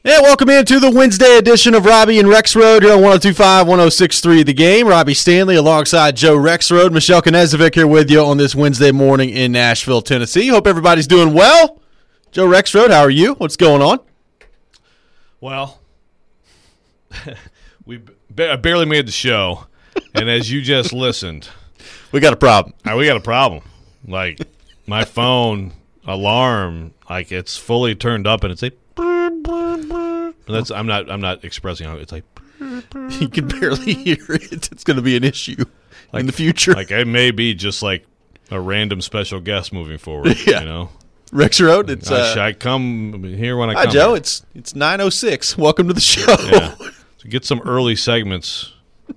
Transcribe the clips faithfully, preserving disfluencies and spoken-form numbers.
Yeah, welcome into the Wednesday edition of Robbie and Rexroad here on one oh two point five, one oh six point three The Game. Robbie Stanley alongside Joe Rexroad. Michelle Knezovic here with you on this Wednesday morning in Nashville, Tennessee. Hope everybody's doing well. Joe Rexroad, how are you? What's going on? Well, we ba- barely made the show, and as you just listened, we got a problem. uh, we got a problem. Like, my phone alarm, like, it's fully turned up, and it's like, that's I'm not I'm not expressing how it's like. You can barely hear it. It's going to be an issue like, in the future. Like, it may be just like a random special guest moving forward. Yeah. You know, Rexroad, it's I, uh, I come here when I hi come. Joe. Here. It's it's nine oh six. Welcome to the show. Yeah. So get some early segments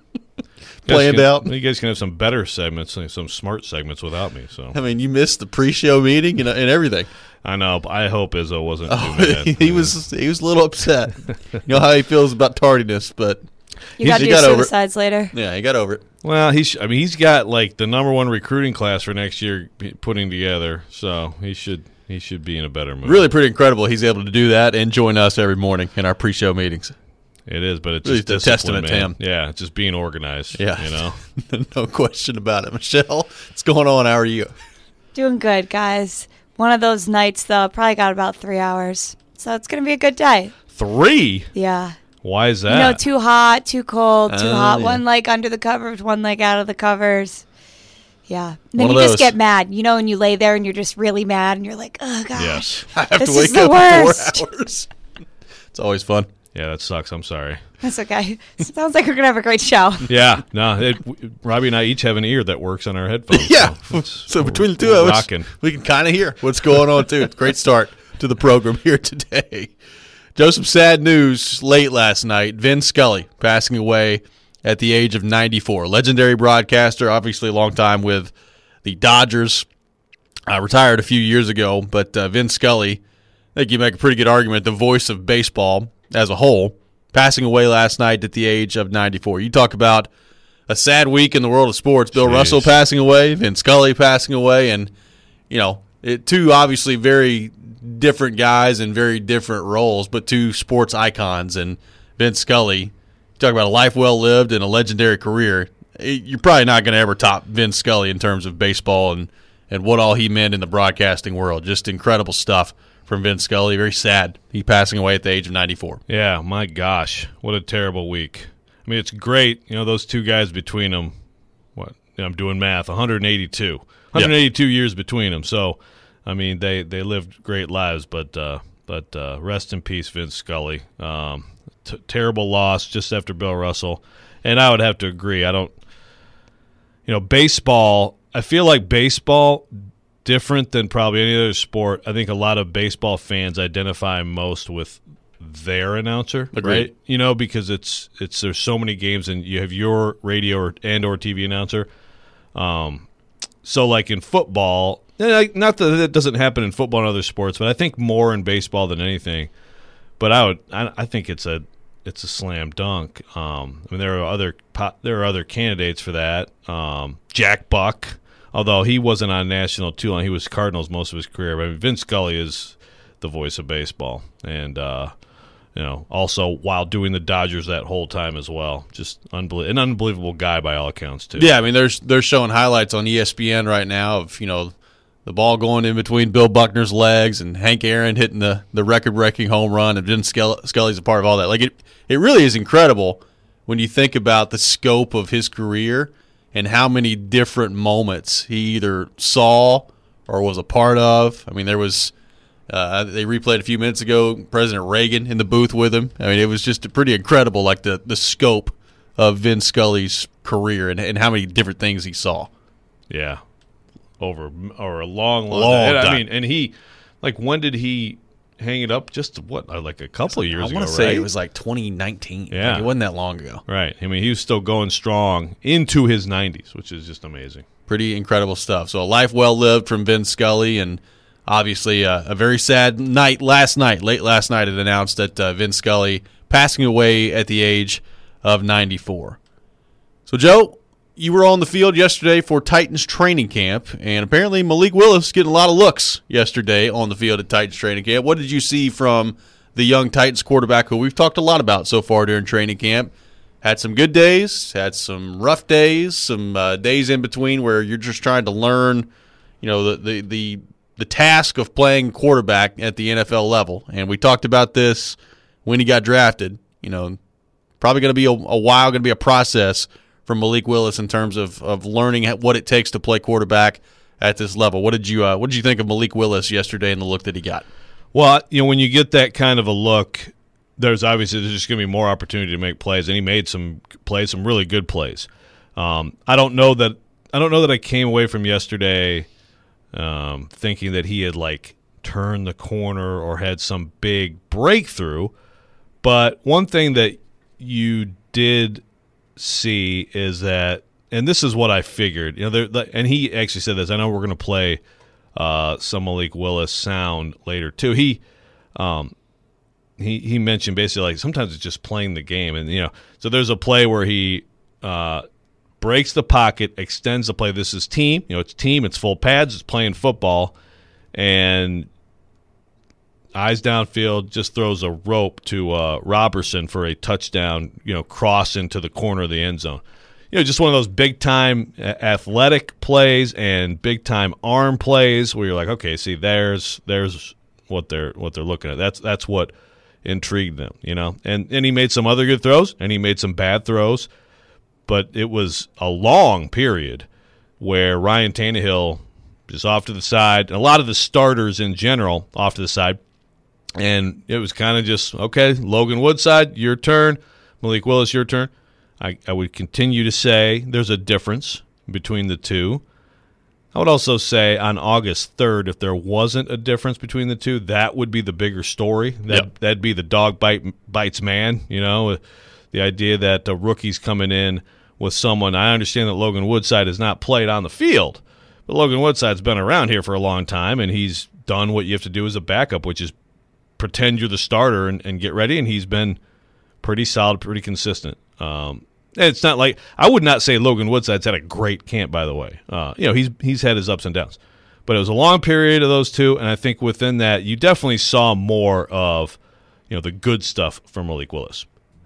planned can, out. You guys can have some better segments, and some smart segments without me. So I mean, you missed the pre-show meeting and, and everything. I know. But I hope Izzo wasn't too Oh, mad. he was he was a little upset. You know how he feels about tardiness, but You got to he do got over it. suicides later. Yeah, he got over it. Well, he's. I mean, he's got like the number one recruiting class for next year p- putting together, so he should he should be in a better mood. Really pretty incredible he's able to do that and join us every morning in our pre-show meetings. It is, but it's Really just a discipline, testament to man. him. Yeah, just being organized. Yeah. you know. No question about it. Michelle, what's going on? How are you? Doing good, guys. One of those nights, though, probably got about three hours. So it's going to be a good day. Three. Yeah. Why is that? You know, too hot, too cold, too Oh, hot. yeah. One leg under the covers, one leg out of the covers. Yeah. And then One you of just those. get mad, you know, and you lay there and you're just really mad and you're like, oh, gosh. Yes. I have This to is wake the up worst. in four hours. It's always fun. Yeah, that sucks. I'm sorry. That's okay. Sounds like we're going to have a great show. Yeah, no. It, w- Robbie and I each have an ear that works on our headphones. Yeah. so, it's- So between the two we're of us, rocking. we can kind of hear what's going on, too. It's a great start to the program here today. Joe, some sad news late last night. Vin Scully passing away at the age of ninety-four. Legendary broadcaster, obviously a long time with the Dodgers. Uh, retired a few years ago, but uh, Vin Scully, I think you make a pretty good argument, the voice of baseball as a whole, passing away last night at the age of ninety-four. You talk about a sad week in the world of sports. Bill Jeez. Russell passing away, Vin Scully passing away, and, you know, it, two obviously very different guys in very different roles, but two sports icons. And Vin Scully, you talk about a life well lived and a legendary career. It, you're probably not going to ever top Vin Scully in terms of baseball and, and what all he meant in the broadcasting world. Just incredible stuff from Vin Scully. Very sad. He passing away at the age of ninety-four. Yeah, my gosh, what a terrible week. I mean, it's great. You know, those two guys between them. What? I'm doing math. one hundred eighty-two. one hundred eighty-two years between them. So, I mean, they, they lived great lives. But uh, but uh, rest in peace, Vince Scully. Um, t- terrible loss just after Bill Russell. And I would have to agree. I don't. You know, baseball. I feel like baseball. Different than probably any other sport. I think a lot of baseball fans identify most with their announcer, Agreed. right? You know, because it's it's there's so many games, and you have your radio or, and or T V announcer. Um, so like in football, and I- not that that doesn't happen in football and other sports, but I think more in baseball than anything. But I would, I, I think it's a it's a slam dunk. Um, I mean, there are other po- there are other candidates for that. Um, Jack Buck. Although he wasn't on national too long, he was Cardinals most of his career. But I mean, Vince Scully is the voice of baseball, and uh, you know, also while doing the Dodgers that whole time as well, just unbelie- an unbelievable guy by all accounts too. Yeah, I mean, there's they're showing highlights on E S P N right now of, you know, the ball going in between Bill Buckner's legs and Hank Aaron hitting the, the record-breaking home run, and Vin Scully, Scully's a part of all that. Like, it, it really is incredible when you think about the scope of his career and how many different moments he either saw or was a part of. I mean, there was uh, they replayed a few minutes ago President Reagan in the booth with him. I mean, it was just pretty incredible, like the, the scope of Vin Scully's career and, and how many different things he saw. yeah, over or a long, long, Long and, I time. mean, and he, like, when did he hang it up? Just what, uh, like a couple of years I ago, want to say right? it was like twenty nineteen. Yeah. Like, it wasn't that long ago. Right. I mean, he was still going strong into his nineties, which is just amazing. Pretty incredible stuff. So a life well lived from Vin Scully, and obviously uh, a very sad night last night. Late last night it announced that uh, Vin Scully passing away at the age of ninety-four. So, Joe, you were on the field yesterday for Titans training camp, and apparently Malik Willis getting a lot of looks yesterday on the field at Titans training camp. What did you see from the young Titans quarterback who we've talked a lot about so far during training camp. Had some good days, had some rough days, some uh, days in between where you're just trying to learn, you know, the, the the the task of playing quarterback at the N F L level. And we talked about this when he got drafted. You know, probably going to be a, a while, going to be a process for Malik Willis in terms of, of learning what it takes to play quarterback at this level. What did you uh, what did you think of Malik Willis yesterday and the look that he got? Well, you know, when you get that kind of a look, there's obviously there's just going to be more opportunity to make plays, and he made some plays, some really good plays. Um, I don't know that I don't know that I came away from yesterday um, thinking that he had like turned the corner or had some big breakthrough. But one thing that you did see is that, and this is what I figured, you know, there, and he actually said this. I know we're going to play uh, some Malik Willis sound later too. He. Um, He he mentioned basically like sometimes it's just playing the game, and you know, so there's a play where he uh, breaks the pocket, extends the play. This is team, you know, it's team, it's full pads, it's playing football, and eyes downfield, just throws a rope to uh, Robertson for a touchdown, you know, cross into the corner of the end zone. You know, just one of those big time athletic plays and big time arm plays where you're like, okay, see, there's there's what they're what they're looking at. That's that's what intrigued them, you know. And and he made some other good throws, and he made some bad throws, but it was a long period where Ryan Tannehill just off to the side, and a lot of the starters in general off to the side, and it was kind of just, okay, Logan Woodside, your turn, Malik Willis, your turn. I, I would continue to say there's a difference between the two. I would also say on August third, if there wasn't a difference between the two, that would be the bigger story. That, yep. That'd be the dog bite, bites man, you know, the idea that a rookie's coming in with someone. I understand that Logan Woodside has not played on the field, but Logan Woodside's been around here for a long time, and he's done what you have to do as a backup, which is pretend you're the starter and, and get ready, and he's been pretty solid, pretty consistent. Um It's not like I would not say Logan Woodside's had a great camp, by the way. Uh, you know, he's he's had his ups and downs, but it was a long period of those two, and I think within that you definitely saw more of, you know, the good stuff from Malik Willis.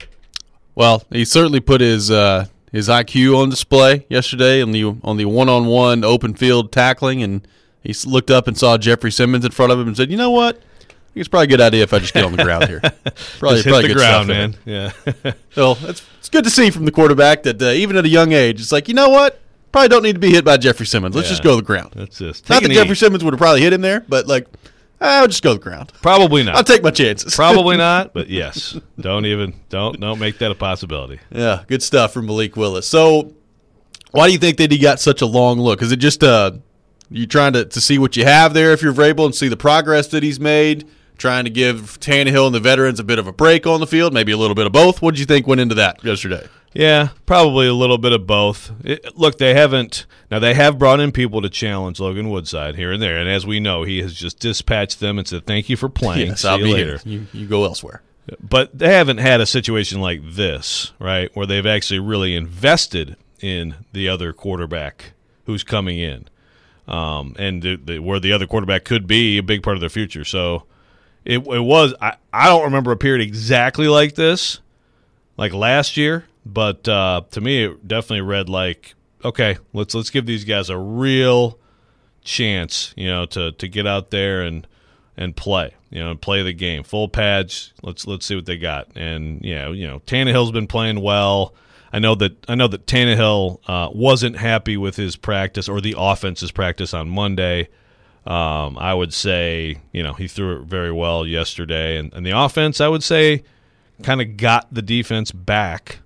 Well, he certainly put his uh, his I Q on display yesterday on the on the one on one open field tackling, and he looked up and saw Jeffrey Simmons in front of him and said, "You know what? I think it's probably a good idea if I just get on the ground here." Probably, just hit probably the good ground, stuff man. Yeah. Well, it's it's good to see from the quarterback that uh, even at a young age, it's like, you know what? Probably don't need to be hit by Jeffrey Simmons. Let's Yeah. just go to the ground. That's just Not take that an Jeffrey E. Simmons would have probably hit him there, but like, I'll just go to the ground. Probably not. I'll take my chances. Probably not, but yes. Don't even don't don't make that a possibility. Yeah, good stuff from Malik Willis. So, why do you think that he got such a long look? Is it just uh, you trying to, to see what you have there if you're Vrabel and see the progress that he's made? Trying to give Tannehill and the veterans a bit of a break on the field, maybe a little bit of both. What did you think went into that yesterday? Yeah, probably a little bit of both. It, look, they haven't – now they have brought in people to challenge Logan Woodside here and there, and as we know, he has just dispatched them and said, thank you for playing. Yes, See I'll you be later. here. You, you go elsewhere. But they haven't had a situation like this, right, where they've actually really invested in the other quarterback who's coming in, um, and the, the, where the other quarterback could be a big part of their future. So – It, it was I, I don't remember a period exactly like this, like last year, but uh, to me it definitely read like, okay, let's let's give these guys a real chance, you know, to, to get out there and and play, you know, and play the game. Full pads, let's let's see what they got. And yeah, you know, Tannehill's been playing well. I know that I know that Tannehill uh, wasn't happy with his practice or the offense's practice on Monday. Um, I would say, you know, he threw it very well yesterday. And, and the offense, I would say, kind of got the defense back.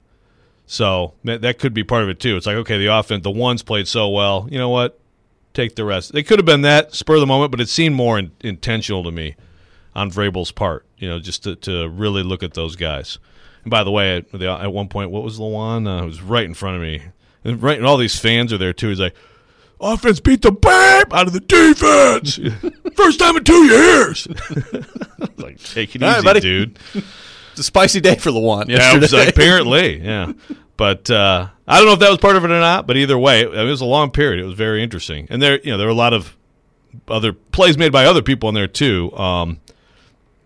So that, that could be part of it, too. It's like, okay, the offense, the ones played so well. You know what? Take the rest. It could have been that, spur of the moment, but it seemed more in, intentional to me on Vrabel's part, you know, just to, to really look at those guys. And by the way, at, at one point, what was Lawan? Uh, it was right in front of me. And, right, and all these fans are there, too. He's like, offense beat the BAP out of the defense. First time in two years. Like, take it All easy, right, buddy. dude. It's a spicy day for Lawan Yeah, yesterday. it was, uh, apparently, yeah. But uh, I don't know if that was part of it or not. But either way, it was a long period. It was very interesting, and there, you know, there were a lot of other plays made by other people in there too. Um,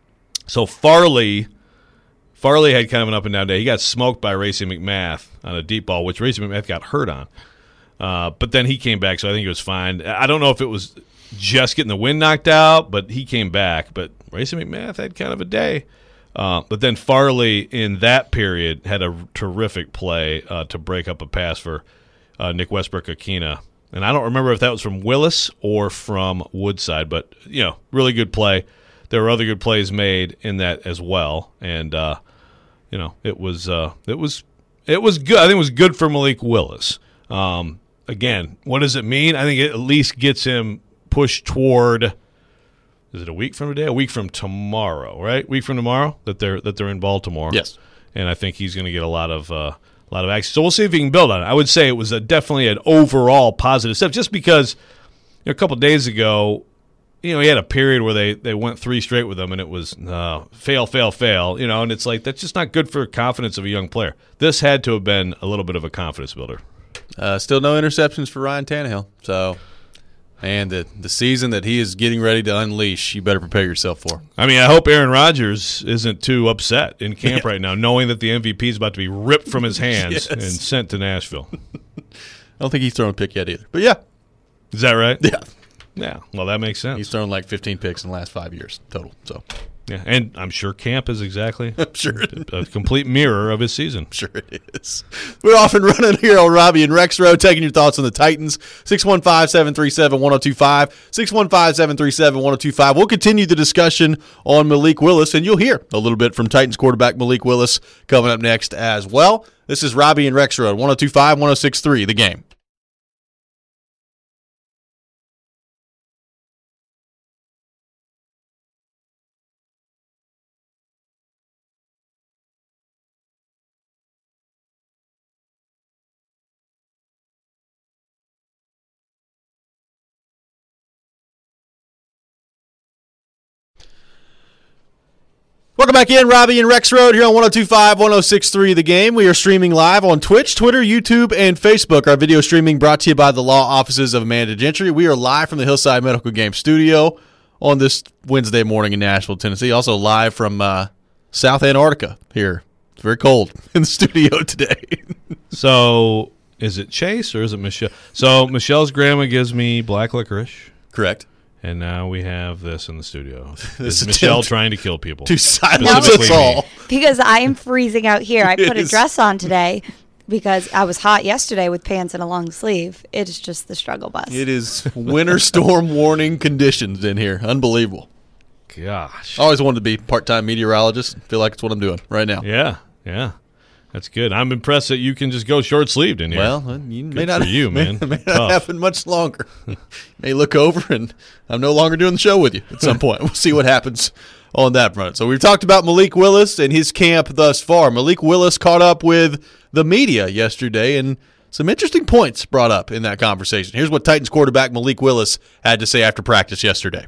So Farley, Farley had kind of an up and down day. He got smoked by Racing McMath on a deep ball, which Racing McMath got hurt on. Uh, but then he came back, so I think he was fine. I don't know if it was just getting the wind knocked out, but he came back. But Racing McMath had kind of a day. Uh, but then Farley, in that period, had a terrific play uh, to break up a pass for uh, Nick Westbrook-Akina. And I don't remember if that was from Willis or from Woodside, but, you know, really good play. There were other good plays made in that as well. And, uh, you know, it was uh, it was it was good. I think it was good for Malik Willis. Um, again, what does it mean? I think it at least gets him pushed toward – is it a week from today? A week from tomorrow, right? A week from tomorrow that they're that they're in Baltimore. Yes. And I think he's going to get a lot of uh, a lot of action. So we'll see if he can build on it. I would say it was a, definitely an overall positive step, just because you know, a couple of days ago, you know, he had a period where they, they went three straight with him, and it was uh, fail, fail, fail. You know, and it's like that's just not good for confidence of a young player. This had to have been a little bit of a confidence builder. Uh, still no interceptions for Ryan Tannehill. So. And the the season that he is getting ready to unleash, you better prepare yourself for. I mean, I hope Aaron Rodgers isn't too upset in camp yeah. right now, knowing that the M V P is about to be ripped from his hands yes. and sent to Nashville. I don't think he's thrown a pick yet either. But, yeah. Is that right? Yeah. Yeah, well, that makes sense. He's thrown like fifteen picks in the last five years total. So, yeah, and I'm sure camp is exactly I'm sure a, a complete mirror of his season. I'm sure it is. We're off and running here on Robbie and Rex Road, taking your thoughts on the Titans. six one five, seven three seven, one oh two five. six one five, seven three seven, one oh two five. We'll continue the discussion on Malik Willis, and you'll hear a little bit from Titans quarterback Malik Willis coming up next as well. This is Robbie and Rex Road, one oh two five, one oh six three, The Game. Welcome back in, Robbie and Rex Road here on one oh two five, one oh six three The Game. We are streaming live on Twitch, Twitter, YouTube, and Facebook. Our video streaming brought to you by the law offices of Amanda Gentry. We are live from the Hillside Medical Game Studio on this Wednesday morning in Nashville, Tennessee. Also live from uh, South Antarctica here. It's very cold in the studio today. So is it Chase or is it Michelle? So Michelle's grandma gives me black licorice. Correct. And now we have this in the studio. This is Michelle trying to kill people. To silence us Specifically all. me. Because I am freezing out here. I put a is. dress on today because I was hot yesterday with pants and a long sleeve. It is just the struggle bus. It is winter storm warning conditions in here. Unbelievable. Gosh. I always wanted to be part-time meteorologist. Feel like it's what I'm doing right now. Yeah, yeah. That's good. I'm impressed that you can just go short-sleeved in here. Well, you may Good not, for you, may, man. may Tough. not happen much longer. You may look over and I'm no longer doing the show with you at some point. We'll see what happens on that front. So we've talked about Malik Willis and his camp thus far. Malik Willis caught up with the media yesterday, and some interesting points brought up in that conversation. Here's what Titans quarterback Malik Willis had to say after practice yesterday.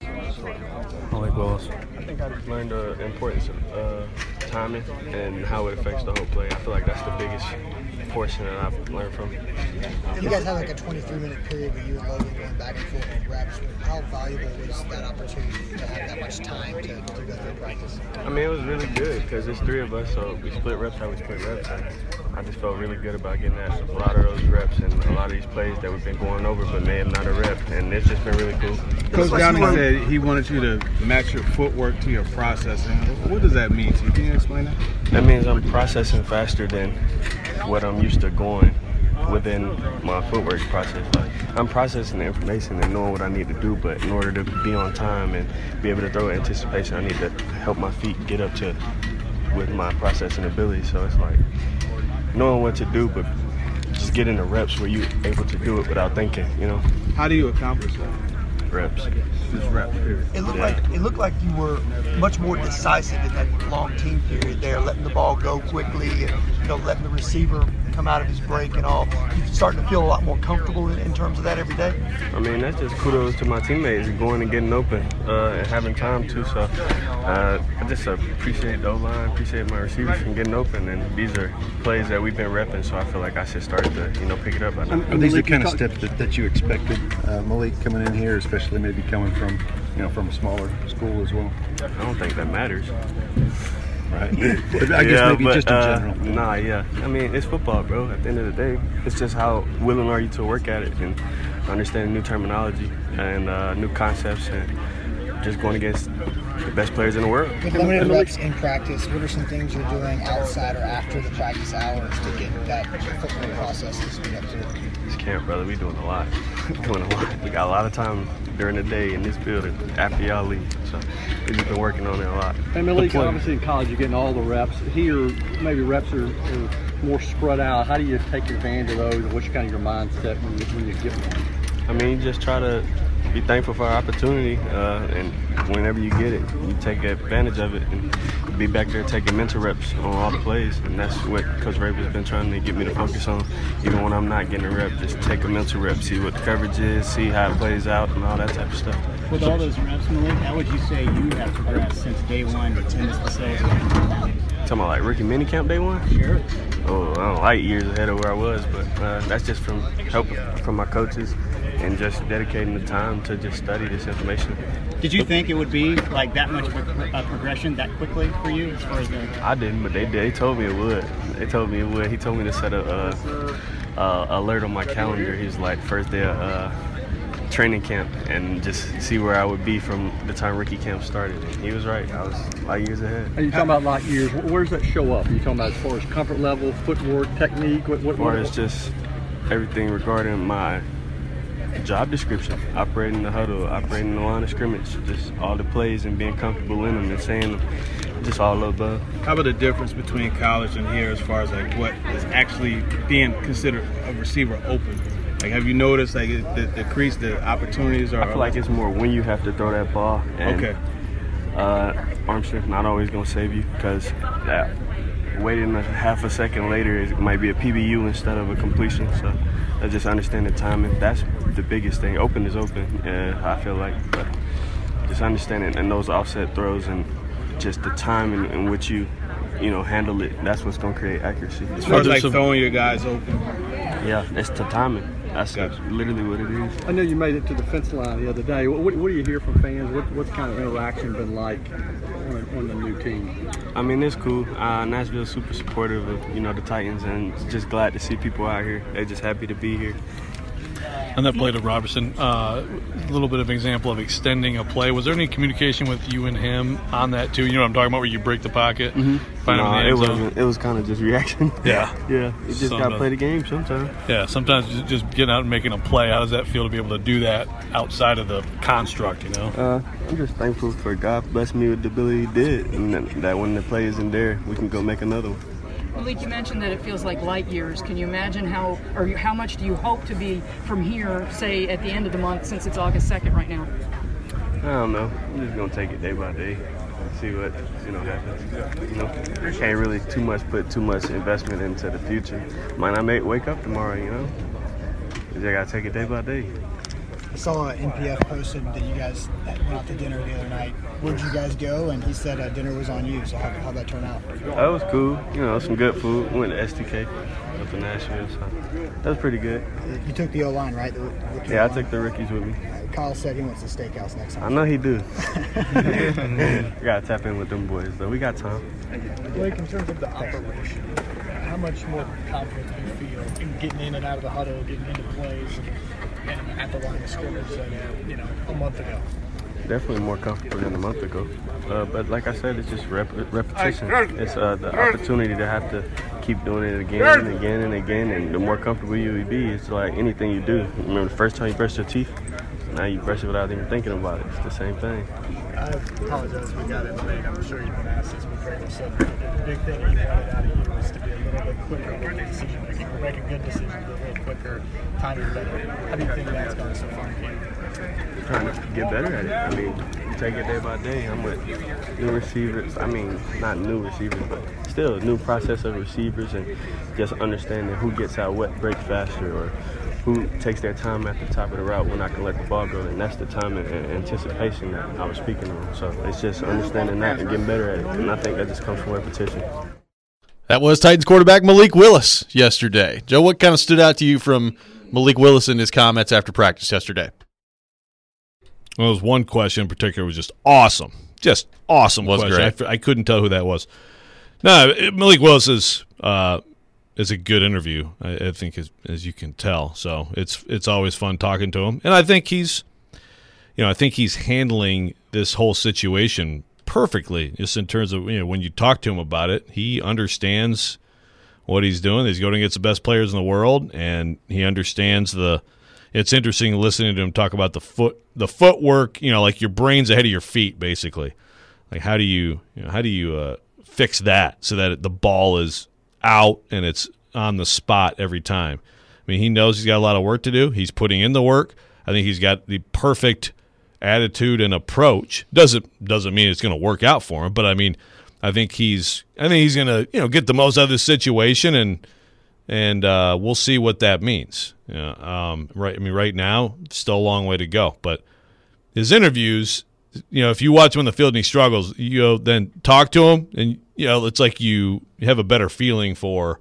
Malik Willis. I think I just learned the importance of uh, timing and how it affects the whole play. I feel like that's the biggest portion that I've learned from. You guys had like a twenty-three minute period where you and Logan going back and forth with reps. How valuable was that opportunity to have that much time to, to go through practice? I mean, it was really good because there's three of us, so we split reps how we split reps. And I just felt really good about getting that a lot of those reps and a lot of these plays that we've been going over but may have not a rep, and it's just been really cool. Coach Downing said he wanted you to match your footwork to your processing. What does that mean to you? Can you explain that? That means I'm processing faster than what I'm used to going within my footwork process. Like, I'm processing the information and knowing what I need to do, but in order to be on time and be able to throw anticipation, I need to help my feet get up to with my processing ability. So it's like knowing what to do, but just getting the reps where you're able to do it without thinking, you know? How do you accomplish that? Reps. Just reps, period. It looked like it looked like you were much more decisive in that long team period there, letting the ball go quickly and you know letting the receiver come out of his break and all. You starting to feel a lot more comfortable in, in terms of that every day. I mean, that's just kudos to my teammates going and getting open uh, and having time too. So uh, I just appreciate the O-line, appreciate my receivers from getting open, and these are plays that we've been repping. So I feel like I should start to you know pick it up. I know. Are these the kind of steps that, that you expected, uh, Malik, coming in here, especially maybe coming from you know, from a smaller school as well? I don't think that matters. Right. But I guess yeah, maybe but, just in uh, general. Nah, yeah. I mean, it's football, bro. At the end of the day, it's just how willing are you to work at it and understand new terminology and uh, new concepts and just going against the best players in the world. With limited reps in practice, what are some things you're doing outside or after the practice hours to get that football process to speed up to it? This camp, brother, we doing a lot. we doing a lot. We got a lot of time during the day in this building after y'all leave. So we've just been working on it a lot. And Malik, obviously in college you're getting all the reps. Here, maybe reps are, are more spread out. How do you take advantage of those? What's kind of your mindset when you, when you get one? I mean, just try to be thankful for our opportunity, uh, and whenever you get it, you take advantage of it and be back there taking mental reps on all the plays. And that's what Coach Raven has been trying to get me to focus on, even when I'm not getting a rep. Just take a mental rep, see what the coverage is, see how it plays out, and all that type of stuff. With all those reps, Malik, how would you say you have progressed since day one to attend this facility? Talking about like rookie minicamp day one? Sure. Oh, I don't like years ahead of where I was, but uh, that's just from help from my coaches and just dedicating the time to just study this information. Did you think it would be like that much of a, a progression that quickly for you as far as the... I didn't, but they they told me it would. They told me it would. He told me to set a uh, uh, alert on my calendar. He was like, first day of uh, training camp, and just see where I would be from the time rookie camp started. And he was right. I was light years ahead. Are you talking about light years? Where does that show up? Are you talking about as far as comfort level, footwork, technique? What, what, as far what, as just everything regarding my job description, operating the huddle, operating the line of scrimmage, just all the plays and being comfortable in them and saying them, just all above. How about the difference between college and here as far as like what is actually being considered a receiver open? Like, have you noticed like the, the crease, the opportunities are? I feel like it's more when you have to throw that ball. And, okay. Uh, arm strength not always gonna save you, because that waiting a half a second later it might be a P B U instead of a completion. So I just understand the timing. That's the biggest thing. Open is open. Uh, I feel like, but just understanding and those offset throws and just the time in, in which you, you know, handle it. That's what's gonna create accuracy. As far as like throwing your guys open. Yeah, it's the timing. That's gotcha. literally what it is. I know you made it to the fence line the other day. What, what do you hear from fans? What, what's kind of interaction been like on, on the new team? I mean, it's cool. Uh, Nashville's super supportive of, you know, the Titans, and just glad to see people out here. They're just happy to be here. On that play to Robertson, uh, a little bit of an example of extending a play. Was there any communication with you and him on that too? You know what I'm talking about, where you break the pocket? Mm-hmm. Find no, him in the it end zone? wasn't. It was kind of just reaction. Yeah. yeah. You just got to play the game sometimes. Yeah, sometimes just getting out and making a play. How does that feel to be able to do that outside of the construct, you know? Uh, I'm just thankful for God blessed me with the ability He did, and that, that when the play isn't there, we can go make another one. Malik, you mentioned that it feels like light years. Can you imagine how, or how much do you hope to be from here, say, at the end of the month, since it's August second right now? I don't know. I'm just gonna take it day by day, see what you know happens. You know, can't really too much put too much investment into the future. Might not make wake up tomorrow, you know. You just gotta take it day by day. I saw N P F posted that you guys went out to dinner the other night. Where'd you guys go? And he said uh, dinner was on you. So how, how'd that turn out? That was cool. You know, some good food. We went to S T K up in Nashville, so that was pretty good. You took the O-line, right? The, the yeah, I line. took the rookies with me. Uh, Kyle said he wants to steakhouse next time. I know he do. We gotta tap in with them boys, though. We got time. Blake, in terms of the operation, how much more confident do you feel in getting in and out of the huddle, getting into plays, and, and at the line of scrimmage than, you know, a month ago? Definitely more comfortable than a month ago. Uh, but like I said, it's just rep- repetition. It's uh, the opportunity to have to keep doing it again and again and again. And the more comfortable you will be, it's like anything you do. Remember the first time you brushed your teeth? Now you brush it without even thinking about it. It's the same thing. I apologize we got in late. I'm sure you've been asked this, but Greg said the big thing he wanted out of you was to be a little bit quicker with the decision making, or making good decisions a little quicker, timing better. How do you think that's going so far? Trying to get better at it. I mean, you take it day by day. I'm with new receivers. I mean, not new receivers, but still a new process of receivers, and just understanding who gets out what break faster, or who takes their time at the top of the route when I can let the ball go. And that's the time and anticipation that I was speaking on. So it's just understanding that and getting better at it. And I think that just comes from repetition. That was Titans quarterback Malik Willis yesterday. Joe, what kind of stood out to you from Malik Willis and his comments after practice yesterday? Well, there was one question in particular was just awesome. Just awesome Was question. great. I, f- I couldn't tell who that was. No, it- Malik Willis is uh, is a good interview, I, I think, as, as you can tell. So it's it's always fun talking to him. And I think he's, you know, I think he's handling this whole situation perfectly, just in terms of, you know, when you talk to him about it, he understands what he's doing. He's going against the best players in the world, and he understands the – it's interesting listening to him talk about the foot, the footwork, you know, like your brain's ahead of your feet, basically. Like how do you, you know, how do you uh, fix that so that the ball is out and it's on the spot every time? I mean, he knows he's got a lot of work to do. He's putting in the work. I think he's got the perfect attitude and approach. Doesn't doesn't mean it's going to work out for him, but I mean, I think he's I think he's going to, you know, get the most out of this situation, and and uh, we'll see what that means. You know, um, right? I mean, right now, still a long way to go. But his interviews, you know, if you watch him on the field and he struggles, you know, then talk to him, and you know, it's like you have a better feeling for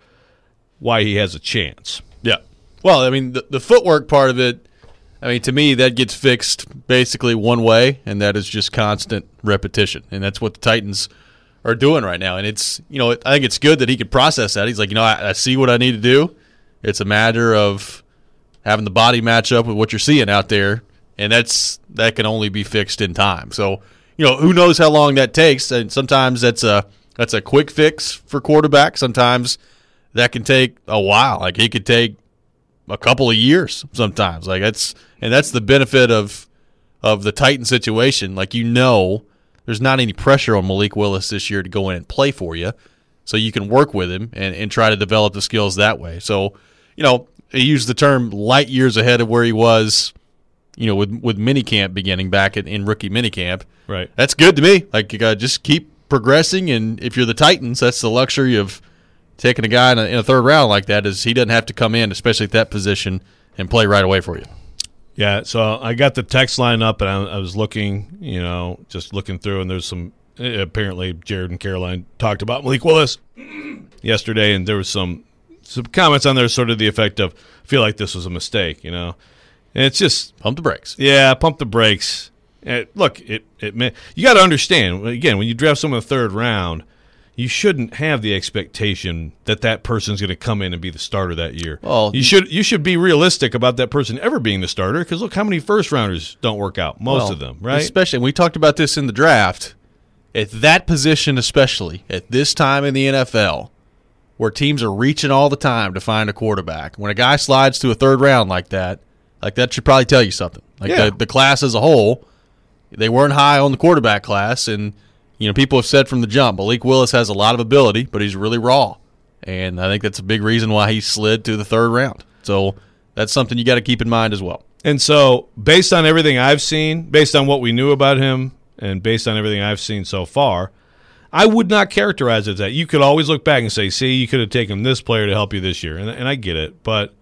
why he has a chance. Yeah. Well, I mean, the, the footwork part of it, I mean, to me, that gets fixed basically one way, and that is just constant repetition. And that's what the Titans are doing right now. And it's, you know, I think it's good that he could process that. He's like, you know, I, I see what I need to do. It's a matter of having the body match up with what you're seeing out there, and that's that can only be fixed in time. So, you know, who knows how long that takes? And sometimes that's a that's a quick fix for quarterback. Sometimes that can take a while. Like he could take a couple of years sometimes. Like that's and that's the benefit of of the Titan situation. Like, you know, there's not any pressure on Malik Willis this year to go in and play for you, so you can work with him and, and try to develop the skills that way. So, you know, he used the term light years ahead of where he was, you know, with with minicamp beginning back in, in rookie minicamp. Right. That's good to me. Like, you got to just keep progressing, and if you're the Titans, that's the luxury of taking a guy in a, in a third round like that, is he doesn't have to come in, especially at that position, and play right away for you. Yeah, so I got the text line up, and I, I was looking, you know, just looking through, and there's some – apparently Jared and Caroline talked about Malik Willis yesterday, and there was some some comments on there sort of the effect of, I feel like this was a mistake, you know. And it's just – Pump the brakes. Yeah, pump the brakes. And look, it, it may, you got to understand, again, when you draft someone in the third round, you shouldn't have the expectation that that person's going to come in and be the starter that year. Well, you should you should be realistic about that person ever being the starter, because look how many first rounders don't work out. Most well, of them, right? Especially, and we talked about this in the draft, at that position especially, at this time in the N F L, where teams are reaching all the time to find a quarterback. When a guy slides to a third round like that, like that should probably tell you something. Like Yeah. the, the class as a whole, they weren't high on the quarterback class, and you know, people have said from the jump, Malik Willis has a lot of ability, but he's really raw. And I think that's a big reason why he slid to the third round. So that's something you got to keep in mind as well. And so, based on everything I've seen, based on what we knew about him, and based on everything I've seen so far, I would not characterize it as that. You could always look back and say, see, you could have taken this player to help you this year. And, and I get it, but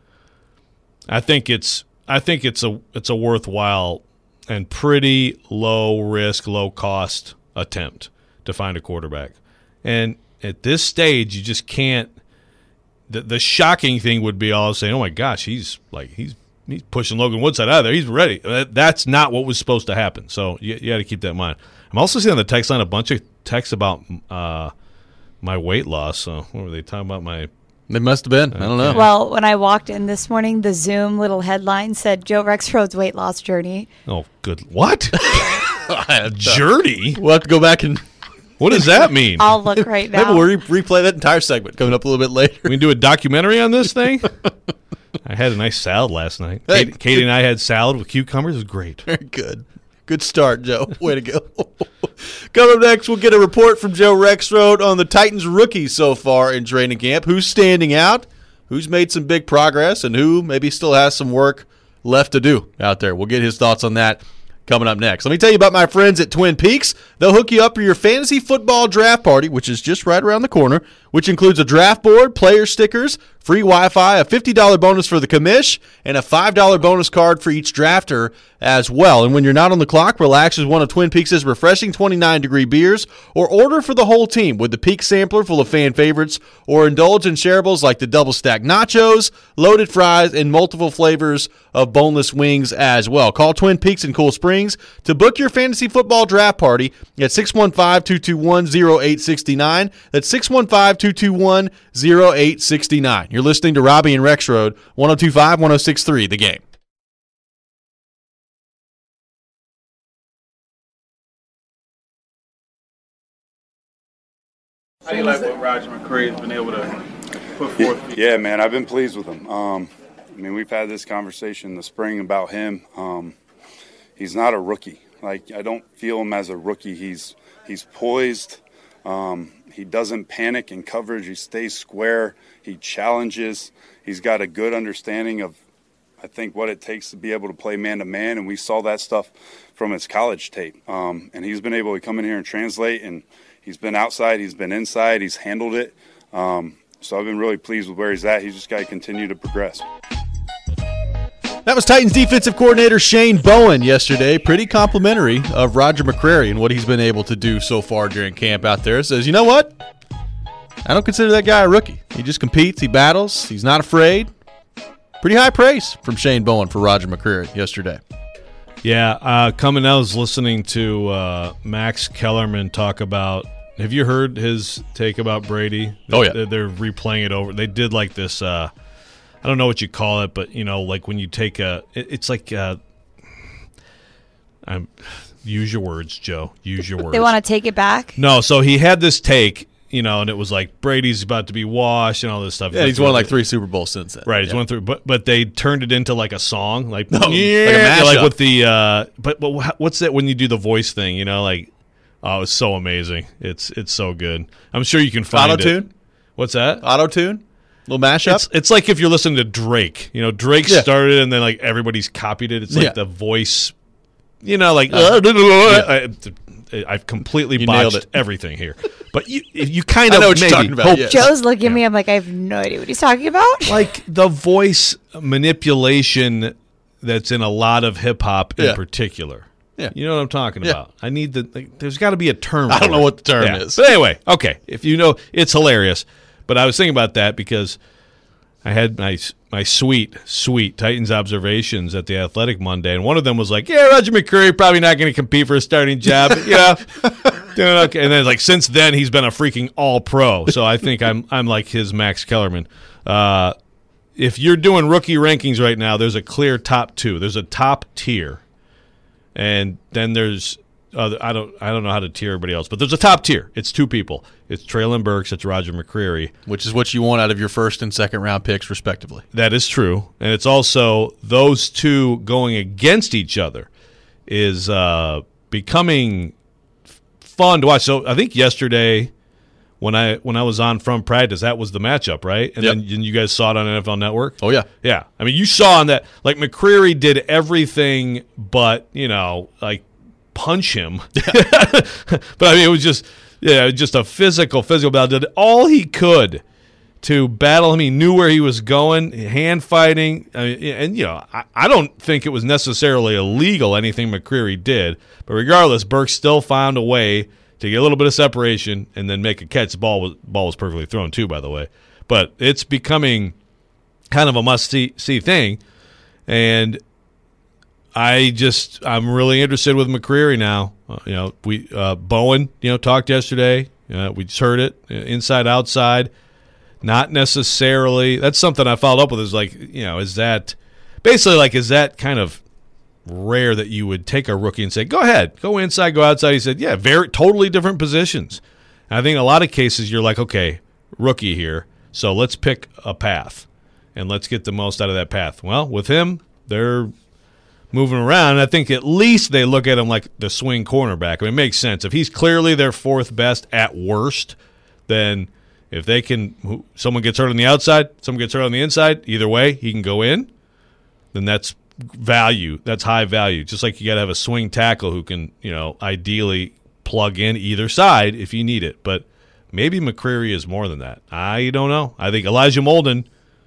I think it's I think it's a it's a worthwhile and pretty low risk, low cost attempt to find a quarterback. And at this stage, you just can't. The, the shocking thing would be all saying, "Oh my gosh, he's like he's he's pushing Logan Woodside out of there. He's ready." That, that's not what was supposed to happen. So you, you got to keep that in mind. I'm also seeing on the text line a bunch of texts about uh, my weight loss. So what were they talking about? My They must have been. I don't know. Well, when I walked in this morning, the Zoom little headline said Joe Rexrode's weight loss journey. Oh, good. What? A journey? We'll have to go back and. What does that mean? I'll look right now. Maybe we'll re- replay that entire segment coming up a little bit later. We can do a documentary on this thing? I had a nice salad last night. Hey. Katie, Katie and I had salad with cucumbers. It was great. Very good. Good start, Joe. Way to go. Coming up next, we'll get a report from Joe Rexrode on the Titans rookies so far in training camp. Who's standing out, who's made some big progress, and who maybe still has some work left to do out there. We'll get his thoughts on that coming up next. Let me tell you about my friends at Twin Peaks. They'll hook you up for your fantasy football draft party, which is just right around the corner, which includes a draft board, player stickers, free Wi-Fi, a fifty dollars bonus for the commish, and a five dollars bonus card for each drafter as well. And when you're not on the clock, relax with one of Twin Peaks' refreshing twenty-nine degree beers, or order for the whole team with the Peak Sampler full of fan favorites, or indulge in shareables like the double stack nachos, loaded fries, and multiple flavors of boneless wings as well. Call Twin Peaks in Cool Springs to book your fantasy football draft party at six one five, two two one, zero eight six nine. That's six one five, two two one, zero eight six nine. You're listening to Robbie and Rex Road, one oh two point five, one oh six point three, The Game. How do you like what Roger McCreary has been able to put forth? Yeah, man, I've been pleased with him. Um, I mean, we've had this conversation in the spring about him. Um, he's not a rookie. Like, I don't feel him as a rookie. He's he's poised. Um, he doesn't panic in coverage. He stays square. He challenges. He's got a good understanding of, I think, what it takes to be able to play man-to-man, and we saw that stuff from his college tape. Um, and he's been able to come in here and translate, and he's been outside, he's been inside, he's handled it. Um, so I've been really pleased with where he's at. He's just got to continue to progress. That was Titans defensive coordinator Shane Bowen yesterday. Pretty complimentary of Roger McCreary and what he's been able to do so far during camp out there. Says, you know what? I don't consider that guy a rookie. He just competes, he battles, he's not afraid. Pretty high praise from Shane Bowen for Roger McCreary yesterday. Yeah, uh, coming out, I was listening to uh, Max Kellerman talk about, have you heard his take about Brady? Oh, yeah. They're, they're replaying it over. They did like this, uh, I don't know what you call it, but, you know, like when you take a, it, it's like, uh, I'm, use your words, Joe. Use your words. They want to take it back? No, so he had this take, you know, and it was like Brady's about to be washed and all this stuff. Yeah, he's won like three Super Bowls since then. Right, he's yeah. won through, but but they turned it into like a song, like no, yeah, like, a like with the. Uh, but but what's that when you do the voice thing? You know, like oh, it's so amazing. It's it's so good. I'm sure you can find auto tune. It. What's that? Auto tune. Little mashup. It's, it's like if you're listening to Drake. You know, Drake yeah. started and then like everybody's copied it. It's like yeah. the voice. You know, like uh, yeah. I, I've completely you botched everything here. But you you kind of I know what maybe you're talking about. Hope. Yes. Joe's looking at me. I'm like, I have no idea what he's talking about. Like the voice manipulation that's in a lot of hip hop in yeah. particular. Yeah. You know what I'm talking yeah. about. I need the. Like, there's got to be a term. I for don't know it. what the term yeah. is. But anyway, okay. If you know, it's hilarious. But I was thinking about that because I had my my sweet, sweet Titans observations at the Athletic Monday, and one of them was like, yeah, Roger McCreary probably not going to compete for a starting job, you know, doing okay. And then like since then he's been a freaking all-pro, so I think I'm I'm like his Max Kellerman. Uh, if you're doing rookie rankings right now, there's a clear top two. There's a top tier, and then there's Uh, I don't I don't know how to tier everybody else, but there's a top tier. It's two people. It's Treylon Burks. It's Roger McCreary. Which is what you want out of your first and second round picks, respectively. That is true. And it's also those two going against each other is uh, becoming f- fun to watch. So I think yesterday when I when I was on from practice, that was the matchup, right? And yep. then and you guys saw it on N F L Network? Oh, yeah. Yeah. I mean, you saw on that, like McCreary did everything but, you know, like, punch him. But I mean, it was just, yeah, just a physical, physical battle. Did all he could to battle him. He knew where he was going, hand fighting. I mean, and, you know, I, I don't think it was necessarily illegal, anything McCreary did. But regardless, Burke still found a way to get a little bit of separation and then make a catch. The ball was, ball was perfectly thrown, too, by the way. But it's becoming kind of a must-see see thing. And I just I'm really interested with McCreary now. Uh, you know, we uh, Bowen, you know, talked yesterday. Uh, we just heard it inside outside. Not necessarily. That's something I followed up with. Is like, you know, is that basically like is that kind of rare that you would take a rookie and say, go ahead, go inside, go outside? He said, yeah, very totally different positions. And I think in a lot of cases you're like, okay, rookie here, so let's pick a path and let's get the most out of that path. Well, with him, they're moving around. I think at least they look at him like the swing cornerback. I mean, it makes sense. If he's clearly their fourth best at worst, then if they can, someone gets hurt on the outside, someone gets hurt on the inside, either way, he can go in, then that's value. That's high value. Just like you got to have a swing tackle who can, you know, ideally plug in either side if you need it. But maybe McCreary is more than that. I don't know. I think Elijah Molden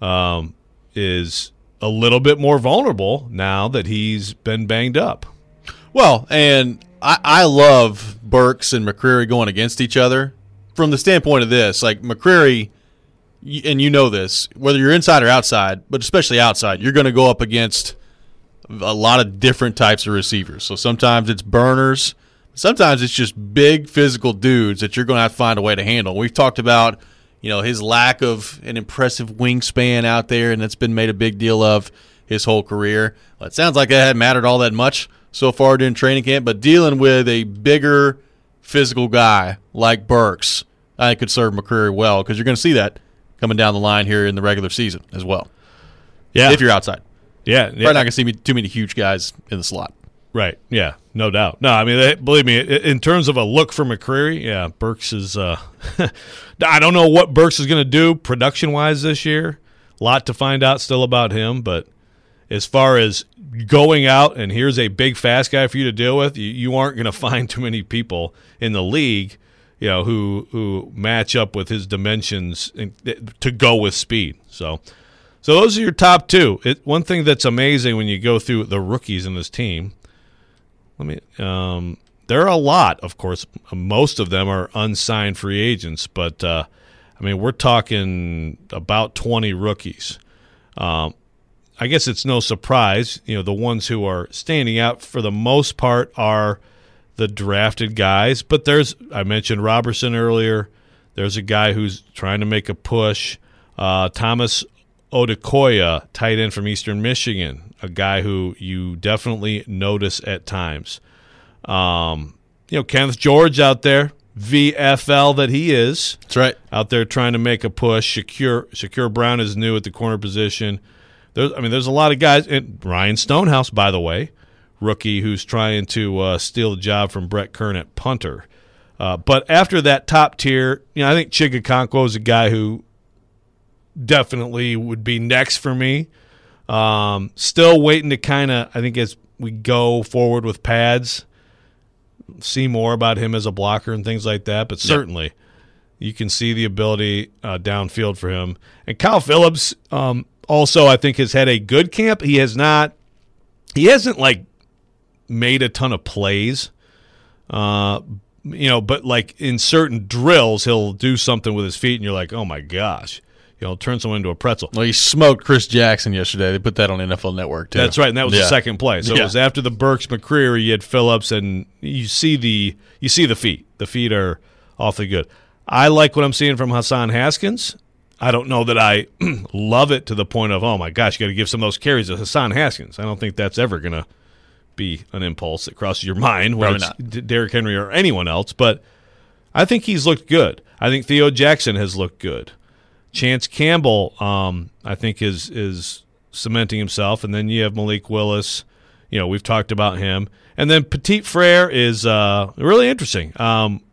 um, is a little bit more vulnerable now that he's been banged up. Well, and I, I love Burks and McCreary going against each other from the standpoint of this. Like McCreary, and you know this, whether you're inside or outside, but especially outside, you're going to go up against a lot of different types of receivers. So sometimes it's burners. Sometimes it's just big physical dudes that you're going to have to find a way to handle. We've talked about, you know, his lack of an impressive wingspan out there, and that's been made a big deal of his whole career. Well, it sounds like that hadn't mattered all that much so far during training camp, but dealing with a bigger physical guy like Burks, I think could serve McCreary well because you're going to see that coming down the line here in the regular season as well. Yeah. If you're outside. Yeah. Probably not going to see me, too many huge guys in the slot. Right. Yeah. No doubt. No, I mean, they, believe me, in terms of a look for McCreary, yeah, Burks is uh, – I don't know what Burks is going to do production-wise this year. A lot to find out still about him, but as far as going out and here's a big, fast guy for you to deal with, you, you aren't going to find too many people in the league, you know, who who match up with his dimensions and, to go with speed. So – So those are your top two. It, one thing that's amazing when you go through the rookies in this team, let me. Um, there are a lot, of course. Most of them are unsigned free agents, but uh, I mean we're talking about twenty rookies. Um, I guess it's no surprise. You know the ones who are standing out for the most part are the drafted guys. But there's I mentioned Robertson earlier. There's a guy who's trying to make a push. Uh, Thomas Odukoya, tight end from Eastern Michigan, a guy who you definitely notice at times. Um, you know, Kenneth George out there, V F L that he is. That's right. Out there trying to make a push. Shakur, Shakur Brown is new at the corner position. There's, I mean, there's a lot of guys. And Ryan Stonehouse, by the way, rookie who's trying to uh, steal the job from Brett Kern at punter. Uh, but after that top tier, you know, I think Chigakonkwo is a guy who definitely would be next for me. Um, still waiting to kind of, I think as we go forward with pads, see more about him as a blocker and things like that. But certainly yep. you can see the ability uh, downfield for him. And Kyle Phillips um, also, I think, has had a good camp. He has not, he hasn't like made a ton of plays, uh, you know, but like in certain drills, he'll do something with his feet and you're like, oh my gosh. You know, turn someone into a pretzel. Well, he smoked Chris Jackson yesterday. They put that on N F L Network, too. That's right, and that was yeah. the second play. So yeah. it was after the Burks McCreary, you had Phillips, and you see the you see the feet. The feet are awfully good. I like what I'm seeing from Hassan Haskins. I don't know that I love it to the point of, oh, my gosh, you got to give some of those carries to Hassan Haskins. I don't think that's ever going to be an impulse that crosses your mind, whether it's not Derrick Henry or anyone else. But I think he's looked good. I think Theo Jackson has looked good. Chance Campbell, um, I think, is is cementing himself. And then you have Malik Willis. You know, we've talked about him. And then Petit Frere is uh, really interesting. Um,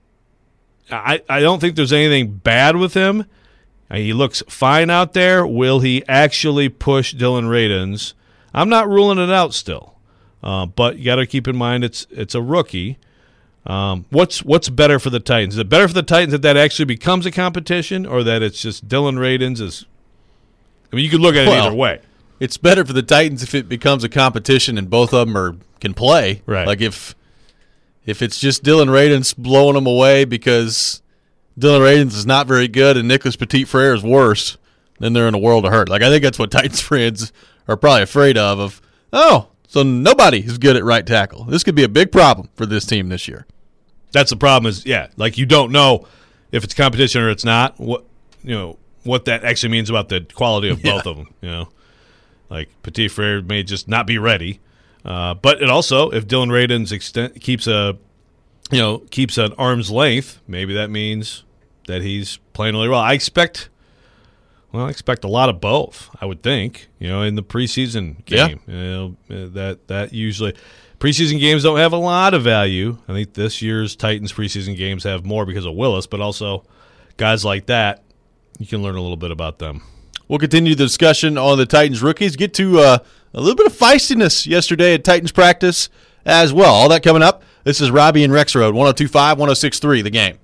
I, I don't think there's anything bad with him. He looks fine out there. Will he actually push Dylan Radins? I'm not ruling it out still. Uh, but you got to keep in mind it's it's a rookie. Um, what's what's better for the Titans? Is it better for the Titans that that actually becomes a competition, or that it's just Dylan Radins is? I mean, you could look at it well, either way. It's better for the Titans if it becomes a competition and both of them are can play. Right. Like if if it's just Dylan Radins blowing them away because Dylan Radins is not very good and Nicholas Petit Frere is worse, then they're in a world of hurt. Like I think that's what Titans fans are probably afraid of. Of oh, so nobody is good at right tackle. This could be a big problem for this team this year. That's the problem is, yeah, like you don't know if it's competition or it's not, what you know, what that actually means about the quality of both yeah. of them, you know. Like Petit Frere may just not be ready. Uh, but it also, if Dylan Radins extend, keeps a you know, keeps an arm's length, maybe that means that he's playing really well. I expect well, I expect a lot of both, I would think, you know, in the preseason game. Yeah. You know, that that usually preseason games don't have a lot of value. I think this year's Titans preseason games have more because of Willis, but also guys like that, you can learn a little bit about them. We'll continue the discussion on the Titans rookies. Get to uh, a little bit of feistiness yesterday at Titans practice as well. All that coming up. This is Robbie and Rex Road, one oh two point five, one oh six point three, The Game.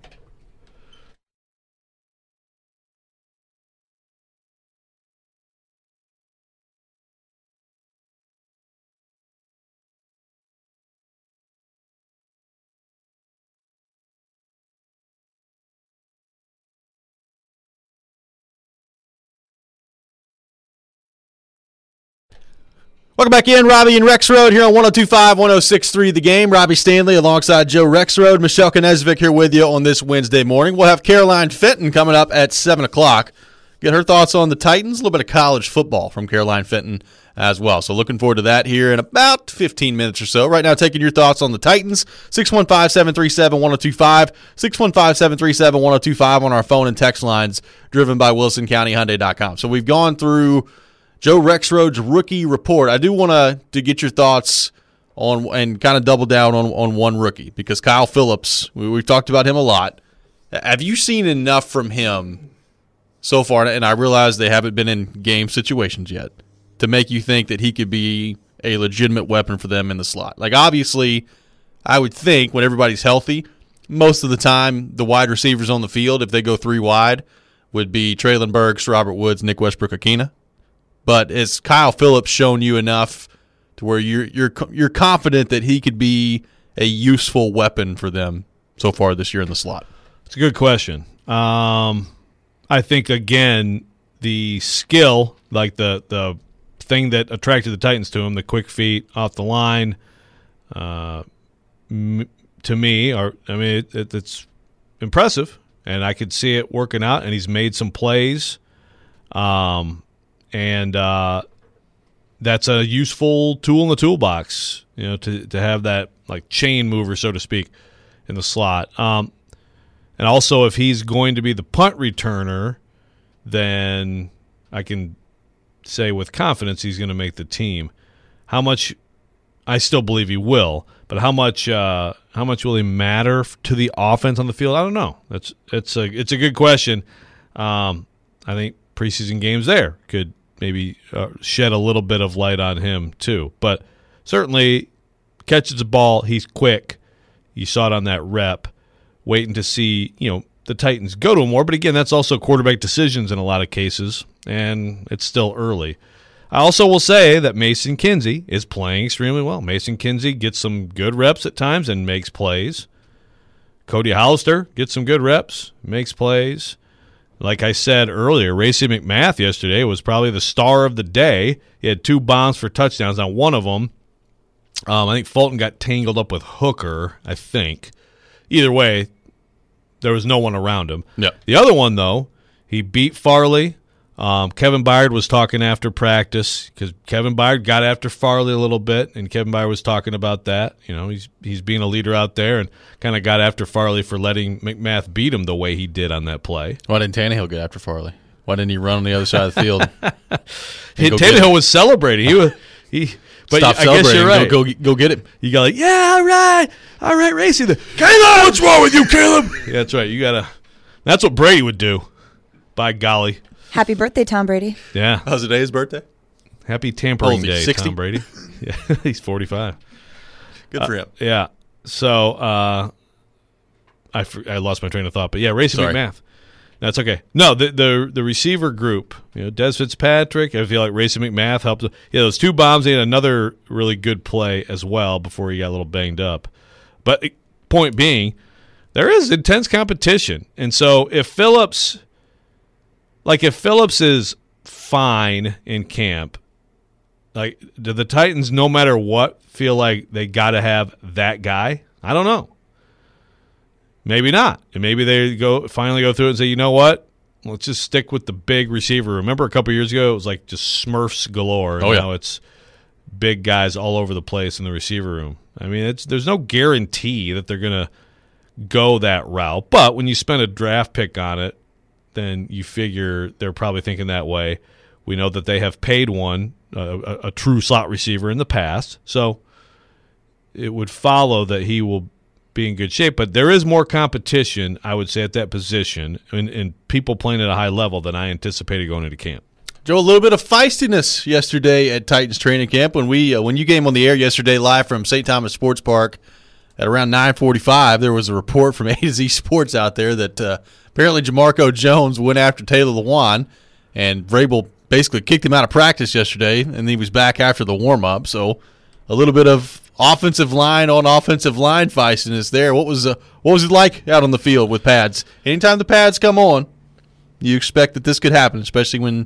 Welcome back in, Robbie and Rexroad here on one oh two point five, one oh six point three The Game. Robbie Stanley alongside Joe Rexroad. Michelle Knezvik here with you on this Wednesday morning. We'll have Caroline Fenton coming up at seven o'clock. Get her thoughts on the Titans, a little bit of college football from Caroline Fenton as well. So looking forward to that here in about fifteen minutes or so. Right now, taking your thoughts on the Titans, six one five, seven three seven, one oh two five, six one five, seven three seven, one oh two five on our phone and text lines driven by Wilson County Hyundai dot com. So we've gone through Joe Rexroad's rookie report. I do want to to get your thoughts on and kind of double down on, on one rookie because Kyle Phillips, we, we've talked about him a lot. Have you seen enough from him so far, and I realize they haven't been in game situations yet, to make you think that he could be a legitimate weapon for them in the slot? Like, obviously, I would think when everybody's healthy, most of the time the wide receivers on the field, if they go three wide, would be Traylon Burks, Robert Woods, Nick Westbrook-Akina. But has Kyle Phillips shown you enough to where you're you're you're confident that he could be a useful weapon for them so far this year in the slot? It's a good question. Um, I think, again, the skill, like the the thing that attracted the Titans to him, the quick feet off the line, uh, m- to me, are I mean, it, it, it's impressive, and I could see it working out, and he's made some plays. Um And uh, that's a useful tool in the toolbox, you know, to to have that like chain mover, so to speak, in the slot. Um, and also, if he's going to be the punt returner, then I can say with confidence he's going to make the team. How much? I still believe he will, but how much? Uh, how much will he matter to the offense on the field? I don't know. That's it's a it's a good question. Um, I think preseason games there could maybe uh, shed a little bit of light on him too. But certainly catches the ball, he's quick. You saw it on that rep. Waiting to see, you know, the Titans go to him more. But again, that's also quarterback decisions in a lot of cases, and it's still early. I also will say that Mason Kinsey is playing extremely well. Mason Kinsey gets some good reps at times and makes plays. Cody Hollister gets some good reps, makes plays. Like I said earlier, Racey McMath yesterday was probably the star of the day. He had two bombs for touchdowns. Now, one of them, um, I think Fulton got tangled up with Hooker, I think. Either way, there was no one around him. Yeah. The other one, though, he beat Farley. Um, Kevin Byard was talking after practice because Kevin Byard got after Farley a little bit, and Kevin Byard was talking about that. You know, he's he's being a leader out there and kind of got after Farley for letting McMath beat him the way he did on that play. Why didn't Tannehill get after Farley? Why didn't he run on the other side of the field? Hey, Tannehill was celebrating. He was he. But Stop I celebrating. guess you're right. Go, go, go get it. You got like, yeah, all right, all right, Racey. The Caleb, what's wrong with you, Caleb? Yeah, that's right. You gotta. That's what Brady would do. By golly. Happy birthday, Tom Brady. Yeah. How's today his birthday? Happy tampering Oh, day, sixty? Tom Brady. Yeah, he's forty-five. Good for him. Uh, yeah. So uh, I fr- I lost my train of thought, but yeah, Racey Sorry. McMath. That's okay. No, the the the receiver group, you know, Des Fitzpatrick. I feel like Racey McMath helped. Yeah, those two bombs. He had another really good play as well before he got a little banged up. But point being, there is intense competition, and so if Phillips. Like, if Phillips is fine in camp, like, do the Titans, no matter what, feel like they got to have that guy? I don't know. Maybe not. And maybe they go finally go through it and say, you know what? Let's just stick with the big receiver. Remember a couple years ago, it was like just Smurfs galore. And oh, yeah. Now it's big guys all over the place in the receiver room. I mean, it's there's no guarantee that they're going to go that route. But when you spend a draft pick on it, then you figure they're probably thinking that way. We know that they have paid one, uh, a, a true slot receiver in the past, so it would follow that he will be in good shape. But there is more competition, I would say, at that position, and, and people playing at a high level than I anticipated going into camp. Joe, a little bit of feistiness yesterday at Titans training camp when we uh, when you came on the air yesterday live from Saint Thomas Sports Park at around nine forty-five. There was a report from A to Z Sports out there that uh, apparently Jamarco Jones went after Taylor Lewan, and Vrabel basically kicked him out of practice yesterday, and he was back after the warm-up. So a little bit of offensive line on offensive line feistiness there. What was uh, what was it like out on the field with pads? Anytime the pads come on, you expect that this could happen, especially when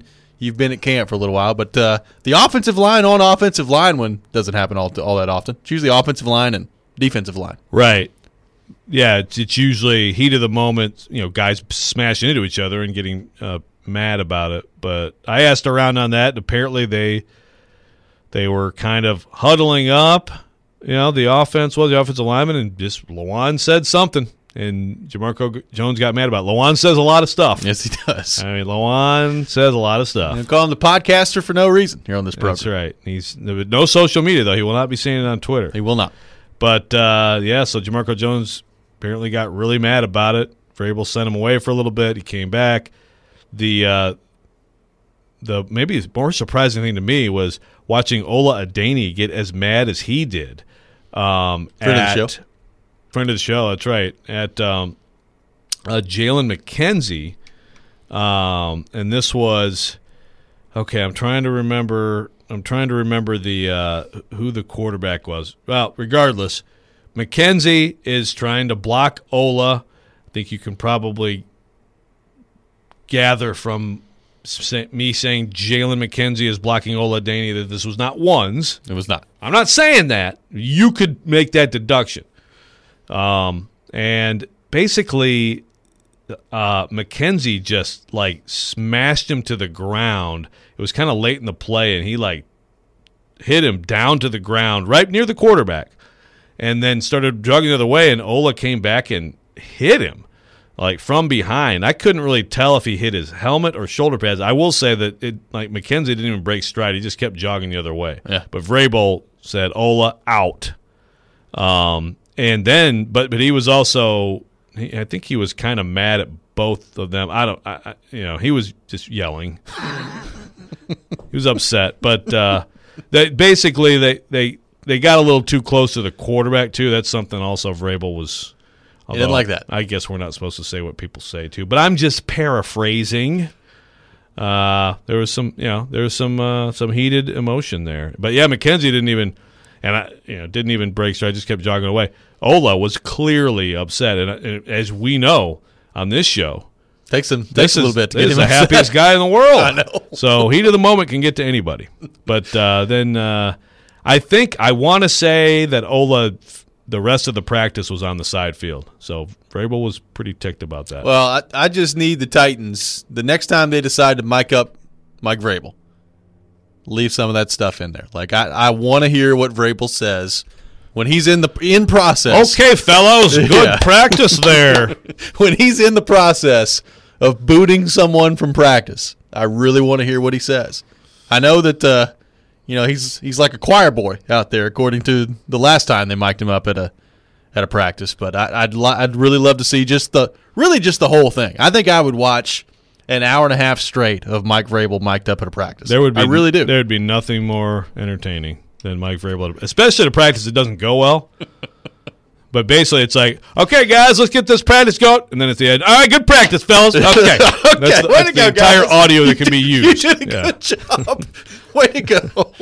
you've been at camp for a little while. But uh, the offensive line on offensive line one doesn't happen all all that often. It's usually offensive line and defensive line. Right. Yeah, it's, it's usually heat of the moment, you know, guys smashing into each other and getting uh, mad about it. But I asked around on that, and apparently they they were kind of huddling up. You know, the offense was the offensive lineman, and just Lewan said something, and Jamarco Jones got mad about it. Lewan says a lot of stuff. Yes, he does. I mean, Lewan says a lot of stuff. You call him the podcaster for no reason here on this program. That's right. He's no social media, though. He will not be saying it on Twitter. He will not. But, uh, yeah, so Jamarco Jones apparently got really mad about it. Vrabel sent him away for a little bit. He came back. The uh, the maybe the more surprising thing to me was watching Ola Adeniyi get as mad as he did. Um, friend at, of the show. Friend of the show, that's right. At um, uh, Jalen McKenzie. Um, and this was, okay, I'm trying to remember – I'm trying to remember the uh, who the quarterback was. Well, regardless, McKenzie is trying to block Ola. I think you can probably gather from say, me saying Jalen McKenzie is blocking Ola Adeniyi that this was not ones. It was not. I'm not saying that. You could make that deduction. Um, and basically, uh, McKenzie just, like, smashed him to the ground. It was kind of late in the play, and he, like, hit him down to the ground right near the quarterback and then started jogging the other way, and Ola came back and hit him, like, from behind. I couldn't really tell if he hit his helmet or shoulder pads. I will say that, it, like, McKenzie didn't even break stride. He just kept jogging the other way. Yeah. But Vrabel said, Ola, out. Um, and then, but but he was also, he, I think he was kind of mad at both of them. I don't, I, I, you know, he was just yelling. He was upset, but uh, they basically they, they they got a little too close to the quarterback too. That's something also Vrabel was. He didn't like that. I guess we're not supposed to say what people say too, but I'm just paraphrasing. Uh, there was some, you know, there was some uh, some heated emotion there, but yeah, McKenzie didn't even, and I, you know, didn't even break stride. I just kept jogging away. Ola was clearly upset, and, and as we know on this show. Takes him takes this a little is, bit to this get is him the upset. happiest guy in the world. I know. So heat of the moment can get to anybody. But uh, then uh, I think I want to say that Ola, the rest of the practice was on the side field. So Vrabel was pretty ticked about that. Well, I, I just need the Titans, the next time they decide to mic up Mike Vrabel, leave some of that stuff in there. Like, I, I want to hear what Vrabel says when he's in the in process. Okay, fellows, good Yeah. practice there. When he's in the process of booting someone from practice, I really want to hear what he says. I know that uh, you know he's he's like a choir boy out there, according to the last time they mic'd him up at a at a practice. But I, I'd li- I'd really love to see just the really just the whole thing. I think I would watch an hour and a half straight of Mike Vrabel mic'd up at a practice. There would be, I really do. There would be nothing more entertaining than Mike Vrabel, especially at a practice that doesn't go well. But basically, it's like, okay, guys, let's get this practice going. And then at the end, all right, good practice, fellas. Okay. Okay, That's, the, way that's to the go, entire guys. audio that can be You used. did a Yeah. good job. Way to go.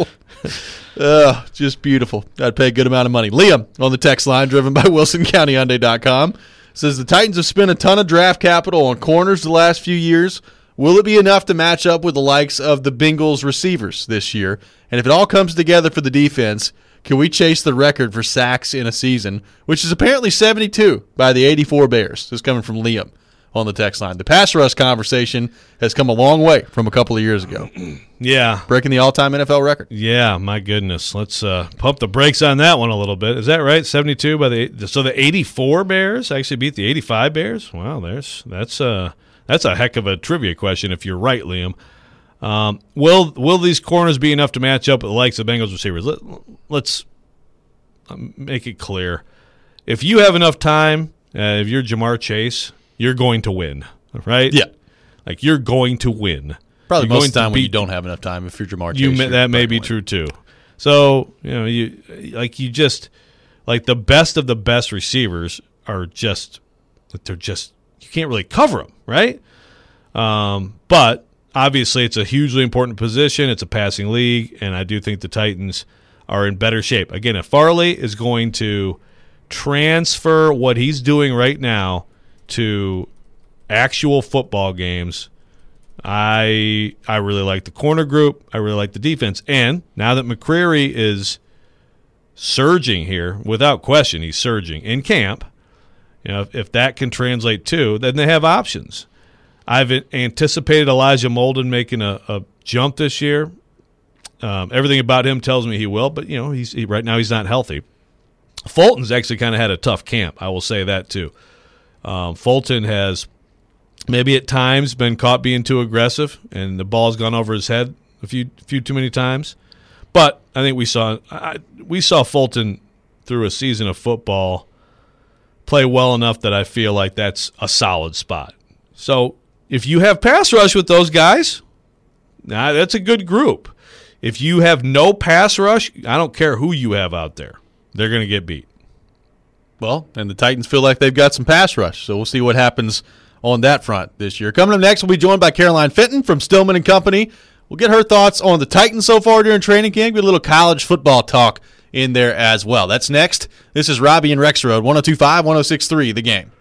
Uh, just beautiful. I'd pay a good amount of money. Liam on the text line, driven by Wilson County Hyundai dot com, says the Titans have spent a ton of draft capital on corners the last few years. Will it be enough to match up with the likes of the Bengals receivers this year? And if it all comes together for the defense, can we chase the record for sacks in a season, which is apparently seventy-two by the eighty-four Bears? This is coming from Liam on the text line. The pass rush conversation has come a long way from a couple of years ago. Yeah. Breaking the all-time N F L record. Yeah, my goodness. Let's uh, pump the brakes on that one a little bit. Is that right? seventy-two by the so the eighty-four Bears actually beat the eighty-five Bears? Wow, there's that's uh that's a heck of a trivia question if you're right, Liam. Um, will will these corners be enough to match up with the likes of Bengals receivers? Let, let's make it clear. If you have enough time, uh, if you're Jamar Chase, you're going to win, right? Yeah. Like, you're going to win. Probably You're most going of the time to when you beat- don't have enough time. If you're Jamar Chase, you may, you're that may probably be gonna true too. So, you know, you like you just like the best of the best receivers are just they're just you can't really cover them, right? Um, but obviously, it's a hugely important position. It's a passing league, and I do think the Titans are in better shape. Again, if Farley is going to transfer what he's doing right now to actual football games, I I really like the corner group. I really like the defense. And now that McCreary is surging here, without question, he's surging in camp. You know, if, if that can translate too, then they have options. I've anticipated Elijah Molden making a, a jump this year. Um, everything about him tells me he will, but you know, he's he, right now he's not healthy. Fulton's actually kind of had a tough camp. I will say that too. Um, Fulton has maybe at times been caught being too aggressive, and the ball's gone over his head a few few too many times. But I think we saw I, we saw Fulton through a season of football play well enough that I feel like that's a solid spot. So if you have pass rush with those guys, nah, that's a good group. If you have no pass rush, I don't care who you have out there. They're going to get beat. Well, and the Titans feel like they've got some pass rush, so we'll see what happens on that front this year. Coming up next, we'll be joined by Caroline Fenton from Stillman and Company. We'll get her thoughts on the Titans so far during training camp. Get a little college football talk in there as well. That's next. This is Robbie and Rex Road, one oh two point five, one oh six point three, The Game.